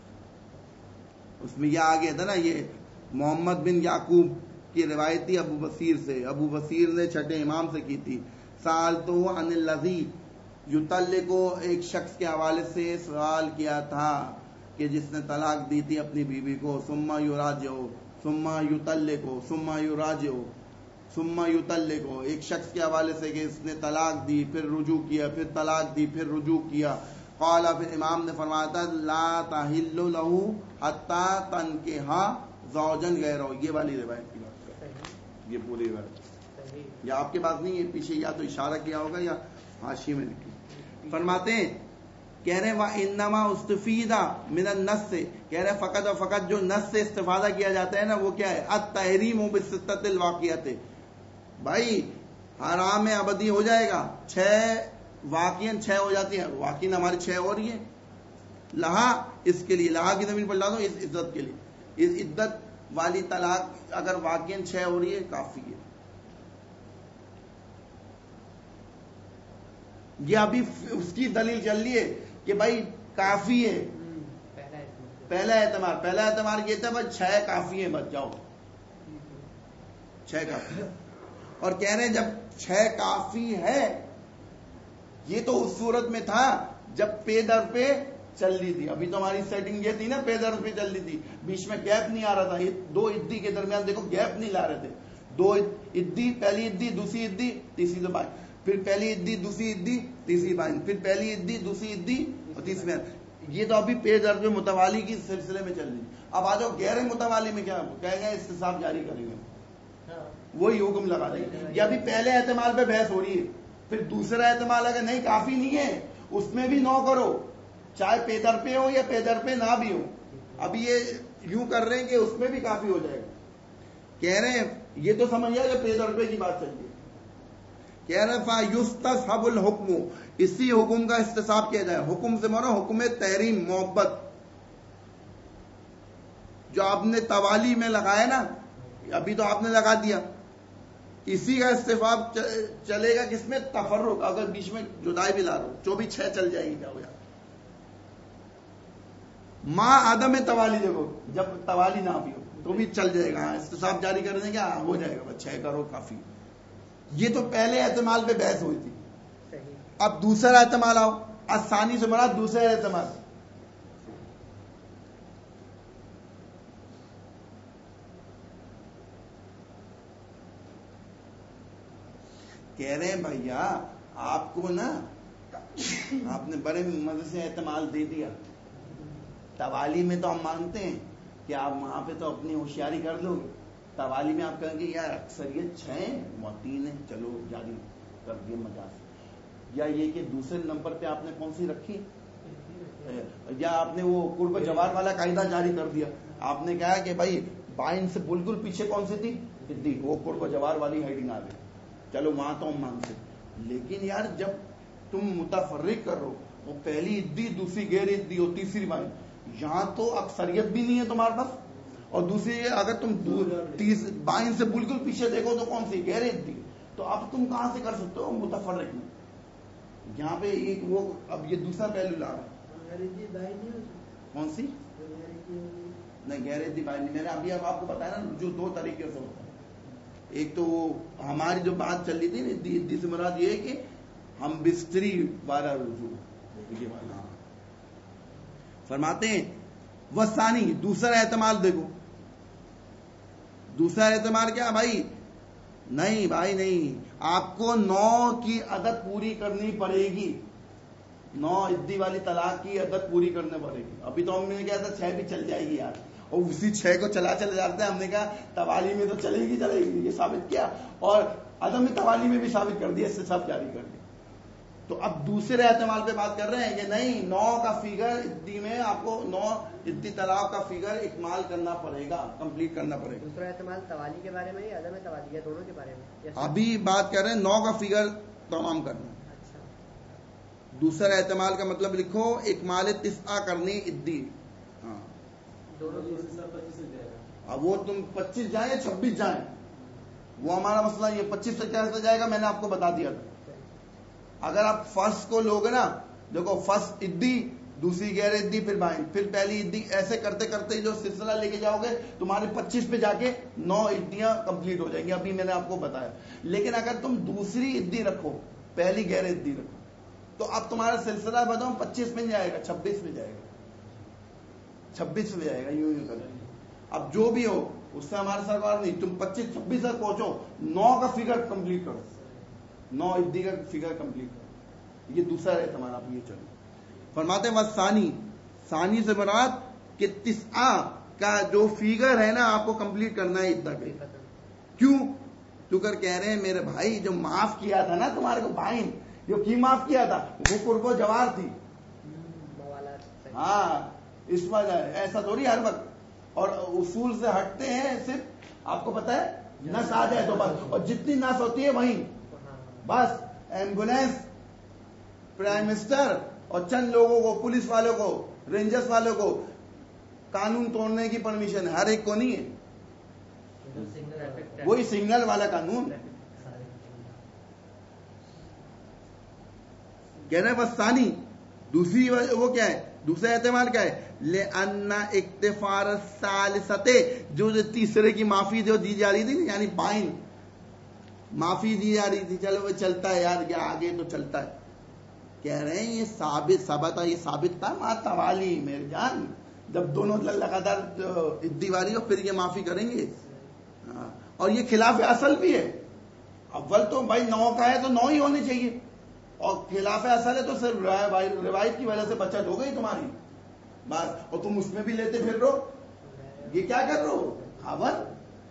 اس میں یہ آگے تھا نا، یہ محمد بن یعقوب کی روایت تھی ابو بصیر سے. ابو بصیر نے چھٹے امام سے کی تھی. سال تو عن الذی یطلق کو ایک شخص کے حوالے سے سوال کیا تھا کہ جس نے طلاق دی تھی اپنی بیوی کو، ثم یراجع ثم یطلق ثم یراجع ثم یطلق، ایک شخص کے حوالے سے کہ اس نے طلاق دی پھر رجوع کیا، پھر طلاق دی پھر رجوع کیا. قال پھر امام نے فرمایا تھا لا تحل لہ حتی تنکحا زوجا غیرہ. یہ والی روایت کی بات کر رہا ہوں. یہ پوری روایت یا آپ کے پاس نہیں ہے, پیچھے یا تو اشارہ کیا ہوگا یا حاشیے میں لکھی. فرماتے ہیں کہہ رہے وَإِنَّمَا اُسْتُفِيدَ مِنَ النَّصِّ, کہہ رہے فقط اور فقط جو نص سے استفادہ کیا جاتا ہے نا وہ کیا ہے, التحریم بالستۃ الواقعۃ. بھائی حرام ابدی ہو جائے گا, چھ واقعین چھ ہو جاتی ہیں, واقعین ہماری چھ ہو رہی ہیں. لہا اس کے لیے, لہا کی زمین پر لا دو اس عزت کے لیے, اس عدت والی طلاق اگر واقعین چھ ہو رہی ہے کافی ہے. یہ ابھی اس کی دلیل چل رہی ہے کہ بھائی کافی ہے. پہلا اعتماد پہلا اعتماد یہ تھا بھائی چھ کافی ہے, بچ جاؤ چھ کافی. اور کہہ رہے ہیں جب چھ کافی ہے, یہ تو اس صورت میں تھا جب پے در پہ چل رہی تھی. ابھی تو ہماری سیٹنگ یہ تھی نا پے در پہ چل رہی تھی, بیچ میں گیپ نہیں آ رہا تھا. یہ دو عدی کے درمیان دیکھو گیپ نہیں لا رہے تھے. دو عدی, پہلی عدی دوسری عدی تیسری زبان, پھر پہلی عدی دوسری عدی تیسری بائن, پھر پہلی عدی دوسری عدی اور تیسری. یہ تو ابھی پے در پہ متوالی کی سلسلے میں چل رہی. اب آ جاؤ غیر متوالی میں, کیا کہیں گے استصحاب جاری کریں گے, وہی حکم لگا دیں گے. یہ ابھی پہلے احتمال پہ بحث ہو رہی ہے, پھر دوسرا احتمال اگر نہیں کافی نہیں ہے اس میں بھی نو کرو, چاہے پے در پہ ہو یا پے در پہ نہ بھی ہو. ابھی یہ یوں کر رہے ہیں کہ اس میں بھی کافی ہو جائے گا. کہہ رہے ہیں یہ تو سمجھ گیا کہ پے در پہ کی بات چل رہی ہے. کہہ رہے فا یستحب الحکم, اسی حکم کا استصحاب کیا جائے. حکم سے مراد حکم تحریم, محبت جو آپ نے توالی میں لگایا نا, ابھی تو آپ نے لگا دیا, اسی کا استحباب چلے گا کس میں, تفرق. اگر بیچ میں جدائی بھی لا دو چوبیس چھ چل جائے گی, کیا ہو جائے ماں عدم توالی. دیکھو جب توالی نہ بھی ہو تو بھی چل جائے گا, استصحاب جاری کر دیں کیا ہو جائے گا, چھ کرو کافی. یہ تو پہلے احتمال پہ بحث ہوئی تھی. اب دوسرا احتمال آؤ, آسانی سے مراد دوسرا احتمال. کہہ رہے ہیں بھیا آپ کو نا آپ نے بڑے مزے سے احتمال دے دیا. توالی میں تو ہم مانتے ہیں کہ آپ وہاں پہ تو اپنی ہوشیاری کر لو گے. توالی میں آپ کہیں گے یار اکثریت چھ ہیں تین ہیں, چلو جاری کر دیا مجاز. یا یہ کہ دوسرے نمبر پہ آپ نے کون سی رکھی, یا آپ نے وہ قرب جوار والا قاعدہ جاری کر دیا. آپ نے کہا کہ بھائی بائن سے بالکل پیچھے کون سی تھی, عدی, وہ قرب جوار والی ہیڈنگ آ گئی, چلو وہاں تو ہم مانتے. لیکن یار جب تم متفرق کرو, وہ پہلی عدی دوسری غیر عدی اور تیسری بائن, یہاں تو اکثریت بھی نہیں ہے تمہارے پاس, اور دوسری اگر تم تیس بائن سے بالکل پیچھے دیکھو تو کون سی غیر عدی. تو اب تم کہاں سے کر سکتے ہو متفرق میں. یہاں پہ ایک وہ اب یہ دوسرا پہلو لا رہا ہے, کون سی نہیں غیر عدی بائن نہیں. میں نے ابھی اب آپ کو بتایا نا جو دو طریقے سے ہوتا ہے. ایک تو وہ ہماری جو بات چل رہی تھی نا عدی, عدی سے مراد یہ ہے کہ ہم بستری والا رجوع, یہ والا. فرماتے ہیں وہ ثانی, دوسرا احتمال دیکھو. دوسرا احتمال کیا بھائی, نہیں بھائی نہیں, آپ کو نو کی عدد پوری کرنی پڑے گی. نو عدی والی طلاق کی عدد پوری کرنے پڑے گی. ابھی تو ہم نے کہا تھا چھ بھی چل جائے گی یار, اور اسی چھ کو چلا چلے جاتے ہیں. ہم نے کہا توالی میں تو چلے گی چلے گی, یہ ثابت کیا, اور عدم توالی میں بھی ثابت کر دیا, اس سے سب جاری کر دیا. تو اب دوسرے احتمال پہ بات کر رہے ہیں کہ نہیں, نو کا فگر عدی میں آپ کو نو عدی طلاق کا فگر اکمال کرنا پڑے گا, کمپلیٹ کرنا پڑے گا. دوسرا احتمال توالی کے بارے میں یا عدم توالی, یا دونوں کے بارے میں؟ ابھی بات کر رہے ہیں نو کا فگر تمام کرنا. اچھا, دوسرا احتمال کا مطلب لکھو اکمال تسعہ کرنی عدی. ہاں اب وہ تم پچیس جائیں یا چھبیس جائیں, وہ ہمارا مسئلہ یہ پچیس سے کیسے جائے گا, میں نے آپ کو بتا دیا تھا. اگر آپ فرسٹ کو لوگے نا, دیکھو فرسٹ عدی, دوسری غیر عدی, پھر بائن, پھر پہلی عدی, ایسے کرتے کرتے جو سلسلہ لے کے جاؤ گے تمہارے پچیس پہ جا کے نو عدیاں کمپلیٹ ہو جائیں گی. ابھی میں نے آپ کو بتایا. لیکن اگر تم دوسری عدی رکھو, پہلی غیر عدی رکھو, تو اب تمہارا سلسلہ بتاؤ پچیس میں جائے گا, چھبیس میں جائے گا, چھبیس میں جائے گا, یوں یوں کریں. اب جو بھی ہو اس سے ہمارا سرکار نہیں, تم پچیس چھبیس تک پہنچو, نو کا فگر کمپلیٹ کرو, نو عدی کا فگر کمپلیٹ کرو. یہ دوسرا احتمال آپ یہ چلو. فرماتے ہیں بس ثانی ثانی سے مراد کہ تسعہ کا جو فیگر ہے نا آپ کو کمپلیٹ کرنا ہے عدہ کے. کیوں؟ تو کر کہہ رہے ہیں میرے بھائی جو معاف کیا تھا نا تمہارے کو بھائی جو کی معاف کیا تھا وہ قرب و جوار تھی. ہاں اس وجہ ایسا تھوڑی ہر وقت اور اصول سے ہٹتے ہیں صرف آپ کو پتا ہے نس آ جائے تو بس اور جتنی نس ہوتی ہے وہیں بس ایمبولینس پرائم منسٹر اور چند لوگوں کو پولیس والوں کو رینجرز والوں کو قانون توڑنے کی پرمیشن ہے ہر ایک کو نہیں ہے. وہی سگنل والا قانون کہہ رہے بس ثانی دوسری وہ کیا ہے دوسرا اعتماد کیا ہے لے انا اکتفار الثالثتے جو تیسرے کی معافی جو دی جا رہی تھی یعنی بائن معافی دی جا رہی تھی چلو وہ چلتا ہے یار کیا آگے تو چلتا ہے. کہہ رہے ہیں یہ ثابت ثابت یہ ثابت تھا ماں توالی میرے جان جب دونوں لگاتار ادی والی ہو پھر یہ معافی کریں گے. اور یہ خلاف اصل بھی ہے. اول تو بھائی نو کا ہے تو نو ہی ہونے چاہیے اور خلاف اصل ہے تو صرف روایت کی وجہ سے بچت ہو گئی تمہاری بس اور تم اس میں بھی لیتے پھر رہو یہ کیا کر رہے ہو خبر.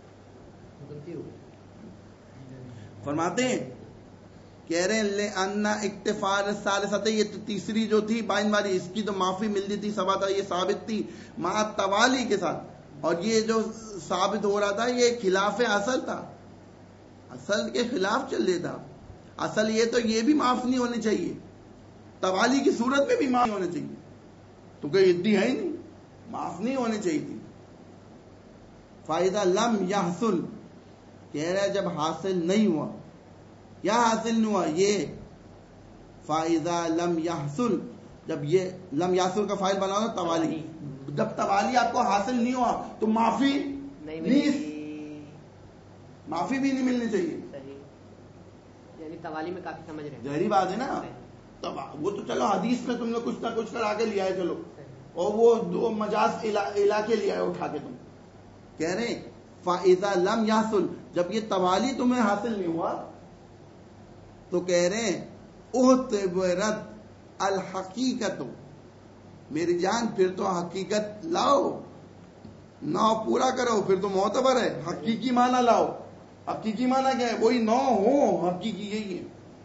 فرماتے ہیں کہہ رہے ہیں لے انا اکتفار الثالثہ یہ تو تیسری جو تھی بائن والی اس کی تو معافی ملتی تھی سبا تھا یہ ثابت تھی مع توالی کے ساتھ اور یہ جو ثابت ہو رہا تھا یہ خلاف اصل تھا اصل کے خلاف چل رہا تھا. اصل یہ تو یہ بھی معاف نہیں ہونے چاہیے توالی کی صورت میں بھی معاف ہونے چاہیے تو کہ ادی ہے ہی نہیں معاف نہیں ہونے چاہیے تھی. فائدہ لم یحصل کہہ رہا ہے جب حاصل نہیں ہوا کیا حاصل نہیں ہوا یہ فائدہ لم یحصل جب یہ لم یحصل کا فائل بنا ہو توالی جب توالی آپ کو حاصل نہیں ہوا تو معافی نہیں معافی بھی نہیں ملنی چاہیے. یعنی توالی میں کافی سمجھ رہے ہیں ظاہری بات ہے نا وہ تو چلو حدیث میں تم نے کچھ نہ کچھ کرا کے لیا ہے چلو اور وہ دو مجاز علاقے لیا ہے اٹھا کے تم کہہ رہے فائدہ لم یحصل جب یہ توالی تمہیں حاصل نہیں ہوا تو کہہ رہے ہیں اعتبرت الحقیقت میری جان پھر تو حقیقت لاؤ نو پورا کرو پھر تو معتبر ہے حقیقی معنی لاؤ. حقیقی معنی کیا ہے وہی نو ہو حقیقی یہی ہے.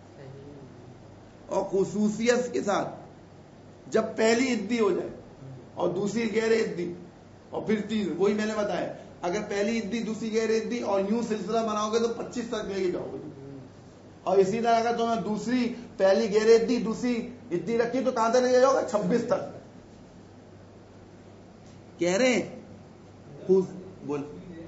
اور خصوصیت کے ساتھ جب پہلی ادی ہو جائے اور دوسری غیر ادی اور پھر تیس وہی میں نے بتایا اگر پہلی ادی دوسری غیر ادی اور یوں سلسلہ بناؤ گے تو پچیس تک لے کے جاؤ گے اور اسی طرح اگر تمہیں دوسری پہلی غیر ادی دوسری ادی رکھی تو کہاں تک لے جاؤ گے چھبیس تک. کہہ رہے ہیں بول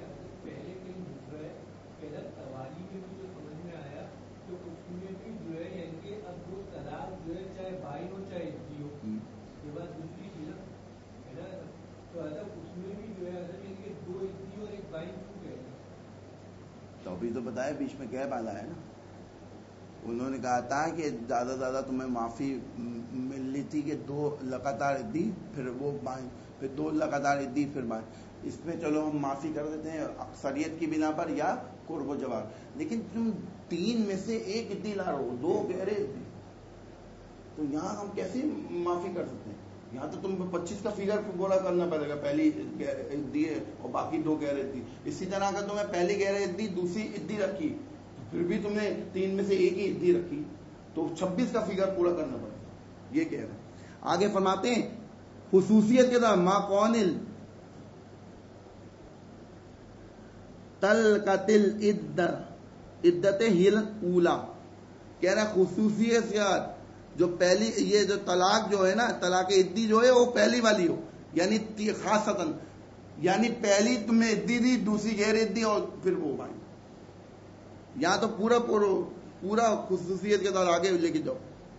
تو ابھی تو بتایا بیچ میں کیا بالا ہے نا انہوں نے کہا تھا کہ زیادہ زیادہ تمہیں معافی ملنی تھی کہ دو لگاتار دی پھر وہ بائیں پھر دو لگاتار دی پھر بائیں اس میں چلو ہم معافی کر دیتے ہیں اکثریت کی بنا پر یا قرب و جوار. لیکن تم تین میں سے ایک ادی لا رہے ہو دو گہرے ادی تو یہاں ہم کیسے معافی کر سکتے ہیں. یہاں تو تم پچیس کا فگر بولا کرنا پڑے گا پہلی ادی ہے اور باقی دو گہرے ادی. اسی طرح اگر تمہیں پہلی گہرے ادی دوسری ادی رکھی پھر بھی تم نے تین میں سے ایک ہی ادی رکھی تو چھبیس کا فگر پورا کرنا پڑے گا. یہ کہہ رہے ہیں آگے فرماتے ہیں خصوصیت کے ساتھ ما قونل تلقتل عدت ہل اولا کہہ رہا خصوصیت کے ساتھ جو پہلی یہ جو طلاق جو ہے نا طلاق عدی جو ہے وہ پہلی والی ہو یعنی خاصتاً یعنی پہلی تمہیں عدی دی دوسری غیر عدی اور پھر وہ بھائی یہاں تو پورا پورا پورا خصوصیت کے ساتھ آگے لے کے جاؤ.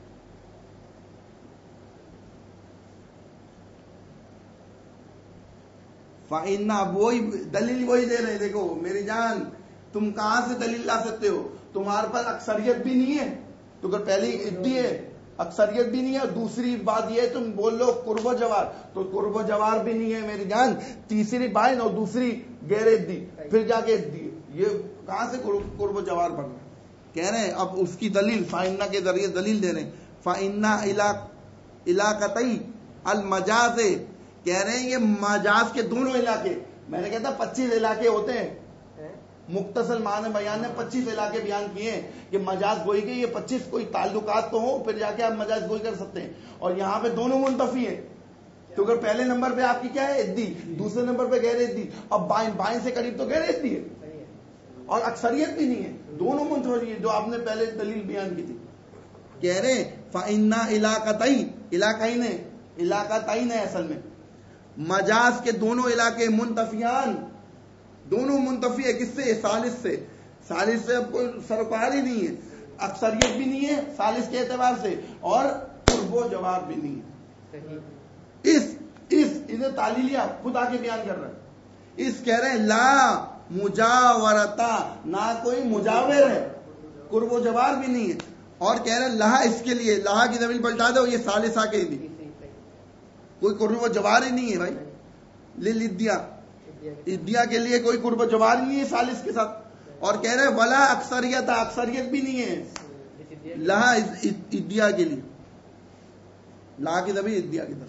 فائنہ وہی دلیل وہی دے رہے دیکھو میری جان تم کہاں سے دلیل لا سکتے ہو تمہارے پاس اکثریت بھی نہیں ہے تو اگر پہلی عدی ہے اکثریت بھی نہیں ہے دوسری بات یہ تم بول لو قرب و جوار تو قرب و جوار بھی نہیں ہے میری جان تیسری بائن اور دوسری غیر عدی پھر جا کے عدی یہ کہاں سے قرب و جوار بن رہا ہے. کہہ رہے ہیں اب اس کی دلیل فائنہ کے ذریعے دلیل دے رہے ہیں فائنہ الا علاقتئی المجاز، کہہ رہے ہیں یہ مجاز کے دونوں علاقے. میں نے کہتا پچیس علاقے ہوتے ہیں، مختصر معنی بیان نے پچیس علاقے بیان کیے ہیں کہ مجاز گوئی کے یہ پچیس کوئی تعلقات تو ہوں پھر جا کے آپ مجاز گوئی کر سکتے ہیں. اور یہاں پہ دونوں منتفی ہیں، تو اگر پہلے نمبر پہ آپ کی کیا ہے ادی، دوسرے نمبر پہ غیر ادی، اب بائیں بائیں سے قریب تو غیر ادی ہے اور اکثریت بھی نہیں ہے، دونوں منتفی ہیں جو آپ نے پہلے دلیل بیان کی تھی. کہہ رہے فَإِنَّ عِلَاقَتَيْنِ علاقین علاقتین ہے اصل میں، مجاز کے دونوں علاقے منتفیان، دونوں منتفی ہے کس سے؟ ثالث سے. ثالث سے اب کوئی سرکار ہی نہیں ہے، اکثریت بھی نہیں ہے ثالث کے اعتبار سے، اور قرب و جواب بھی نہیں ہے. اس اس انہیں تعلیلیہ خود آ کے بیان کر رہا ہے. اس کہہ رہے ہیں لا مجاورتا، نہ کوئی مجاور ہے، قرب و جوار بھی نہیں ہے. اور کہہ رہے ہیں لہا، اس کے لیے لہا کی زمین پلٹا دو، یہ ثالثہ کے دی، کوئی قرب و جوار ہی نہیں ہے بھائی. للادیا، ادیا کے لیے کوئی قرب و جوار نہیں ہے ثالث کے ساتھ. اور کہہ رہے ہیں ولا اکثریت، اکثریت بھی نہیں ہے لہا ادیا کے لیے، لا کی زمین ادیا کی طرف.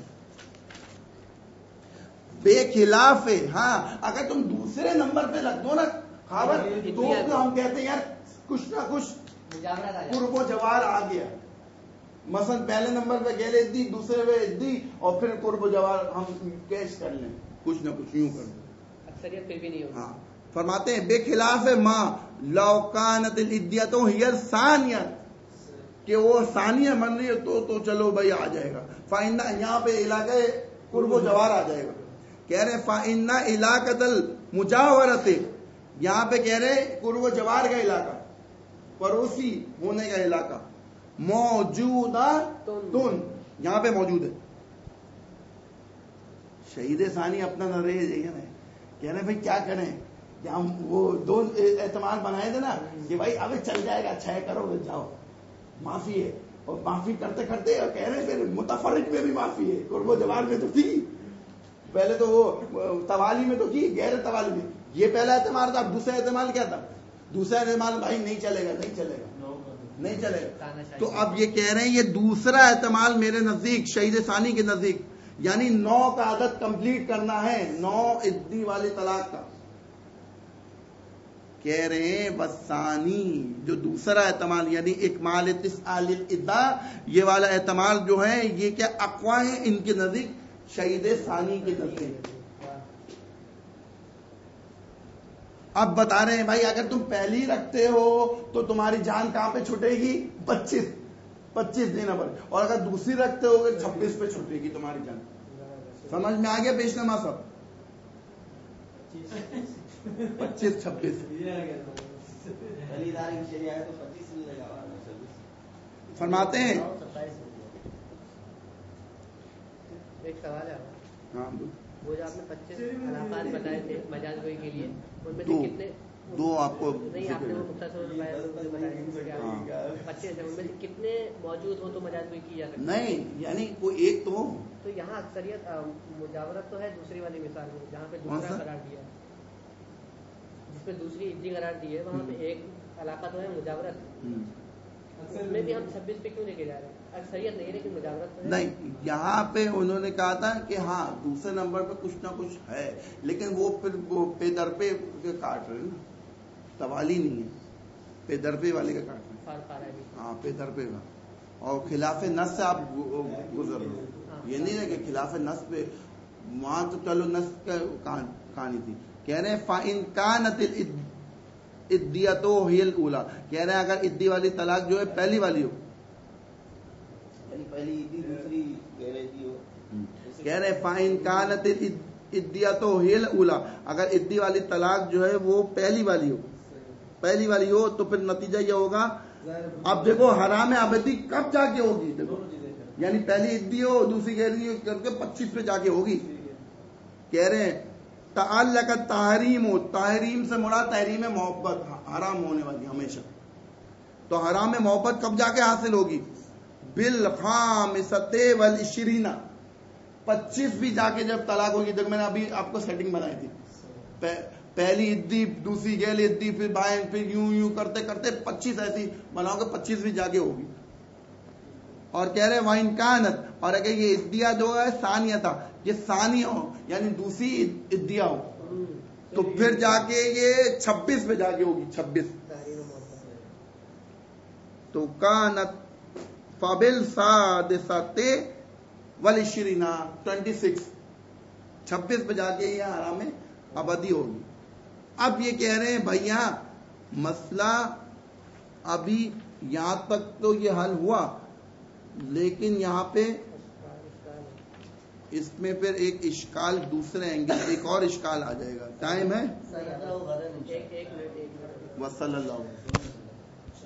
بے خلاف ہے. ہاں اگر تم دوسرے نمبر پہ رکھ دو نا خبر، تو ہم کہتے ہیں یار کچھ نہ کچھ قرب و جوار آ گیا. مثلا پہلے نمبر پہ غیر ادی، دوسرے پہ ادی، اور پھر قرب و جوار ہم کیش کر لیں، کچھ نہ کچھ یوں کر لیں. اکثریت پھر بھی نہیں ہوگی. ہاں فرماتے ہیں بے خلاف ماں لو کانت الادیۃ ہی ثانیہ، کہ وہ ثانیہ من رہی ہے تو تو چلو بھائی آ جائے گا. فائنہ یہاں پہ علاقہ قرب و جوار آ جائے گا. کہہ رہے فائنہ علاقۃ المجاورۃ، یہاں پہ کہہ رہے قرب و جوار کا علاقہ، پڑوسی ہونے کا علاقہ، موجودہ تن یہاں پہ موجود ہے. شہید ثانی اپنا نظریہ کہہ رہے بھائی کیا کریں کہ ہم وہ دو اعتماد بنائے تھے نا کہ بھائی ابھی چل جائے گا، چھ کرو جاؤ معافی ہے، اور معافی کرتے کرتے اور کہہ رہے پھر متفرق میں بھی معافی ہے، قرب و جوار میں تو تھی پہلے، تو وہ توالی میں تو کی، غیر توالی میں یہ پہلا اعتماد تھا. اب دوسرا اعتماد کیا تھا؟ دوسرا اعتماد بھائی نہیں چلے گا، نہیں چلے گا، نہیں چلے گا. تو اب یہ کہہ رہے ہیں یہ دوسرا اعتماد میرے نزدیک، شہید ثانی کے نزدیک، یعنی نو کا عدد کمپلیٹ کرنا ہے، نو ادی والی طلاق کا. کہہ رہے ہیں وثانی، جو دوسرا اعتماد یعنی اکمال تسعال الادہ، یہ والا اعتماد جو ہے یہ کیا اقوا ہے ان کے نزدیک، شہید ثانی کے نزدیک. اب بتا رہے ہیں بھائی اگر تم پہلی رکھتے ہو تو تمہاری جان کہاں پہ چھٹے گی؟ پچیس پچیس دینا پڑے، اور اگر دوسری رکھتے ہو چھبیس پہ چھٹے گی تمہاری جان. سمجھ میں آ گیا پیش نما سب؟ پچیس چھبیس فرماتے ہیں. ایک سوال ہے، ہاں وہ جو آپ نے پچیس علاقات بتائے تھے مجاز گوئی کے لیے، ان میں سے دو کتنے دو آپ کو نہیں آپ نے وہ مختصر پچیس ہے، ان میں سے کتنے موجود ہو تو مجاز گوئی کی جا سکتی؟ نہیں یعنی کوئی ایک تو ہو. تو یہاں اکثریت مجاورت تو ہے دوسری والی مثال میں جہاں پہ دوسرا قرار دیا ہے، جس میں دوسری ادی قرار دی ہے، وہاں پہ ایک علاقہ تو ہے مجاورت، اس میں بھی ہم چھبیس پہ کیوں لے کے جا رہے ہیں؟ اکثریت نہیں لیکن مجاورت نہیں. یہاں پہ انہوں نے کہا تھا کہ ہاں دوسرے نمبر پہ کچھ نہ کچھ ہے، لیکن وہ پھر وہ پے در پہ کاٹ رہے نا، توالی نہیں ہے، پے در پہ والے کا کاٹ رہے ہیں. ہاں پے در پہ کا، اور خلاف نص سے آپ گزر رہے ہو. یہ نہیں ہے کہ خلاف نص پہ، وہاں تو چلو نص کا کہانی تھی. کہہ رہے ہیں فَإِن كَانَتِ الْإِدِّيَةُ هِيَ الْأُولَى، کہہ رہے ہیں اگر ادی والی طلاق جو ہے پہلی والی ہو، پہلی ادی دوسری غیر ادی ہو. کہہ رہے فَإِن كَانَتِ الْإِدِّيَةُ هِيَ الْأُولَى، اگر ادی والی طلاق جو ہے وہ پہلی والی ہو، پہلی والی ہو تو پھر نتیجہ یہ ہوگا. اب دیکھو حرام ابدی کب جا کے ہوگی؟ دیکھو یعنی پہلی ادی ہو دوسری غیر ادی کر کے پچیس پہ جا کے ہوگی. کہہ رہے ہیں تعلق تحریم ہو، تحریم سے مراد تحریم محبت، حرام ہونے والی ہمیشہ. تو حرام محبت کب جا کے حاصل ہوگی؟ بالخامسۃ والعشرین، پچیس بھی جا کے جب طلاق ہوگی. جب میں نے ابھی آپ کو سیٹنگ بنائی تھی، پہلی ادی دوسری گیل ادی پھر بائیں پھر یوں یوں کرتے کرتے پچیس ایسی بناؤ گے، پچیس بھی جا کے ہوگی. اور کہہ رہے وائن کانت، اور اگر یہ ادیا جو ہے ثانیہ تھا، یہ ثانی ہو یعنی دوسری ادیا ہو تو پھر جا کے یہ چھبیس پہ جا کے ہوگی، چھبیس تو کانت فابل سادسات والعشرین ٹوینٹی سکس، چھبیس پہ جا کے یہ حرام ابدی ہوگی۔ اب یہ کہہ رہے ہیں بھیا مسئلہ ابھی یہاں تک تو یہ حل ہوا، لیکن یہاں پہ اس میں پھر ایک اشکال دوسرے اینگل، ایک اور اشکال آ جائے گا۔ ٹائم ہے، وصلی اللہ